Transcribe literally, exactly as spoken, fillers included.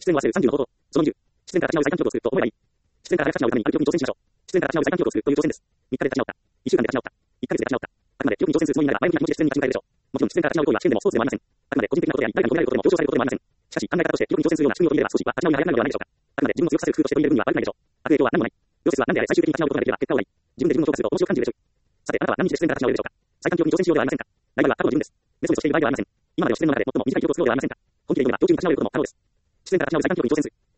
出演を忘れるさんじゅうの方法。そのにじゅう。出演から立ち直り再環境を作ると思えばいい。出演から立ち直るためにある記憶に挑戦しましょう。出演から立ち直り再環境を作るという挑戦です。みっかで立ち直った。いっしゅうかんで立ち直った。いっかげつで立ち直った。あくまで記憶に挑戦するつもりになれば前向きな気持ちで出演に立ち向かえるでしょう。もちろん出演から立ち直る行為は試験でもスポーツでもありません。あくまで個人的なことであり、誰かに求められることでも強調されることでもありません。しかし、考え方として記憶に挑戦するような仕組みを取り入れれば少しは立ち直りが早くなるのではないでしょうか。あくまで自分を強くさせる工夫として取り入れるには悪くないでしょう。悪影響は何もない。両説は何であれ最終的に立ち直ることができれば結果は悪い。自分で自分を評価すると面白く感じるでしょう。さて、あなたは何日で出演から立ち直れるでしょうか。再環境に挑戦しようではありませんか。大体は過去の自分です。メソメソしている場合ではありません。今までの自然の中で最も短い記憶を作ろうではありませんか。本気で言えば上級に立ち直れることも可能です。自然から立ち直る再環境に挑戦する。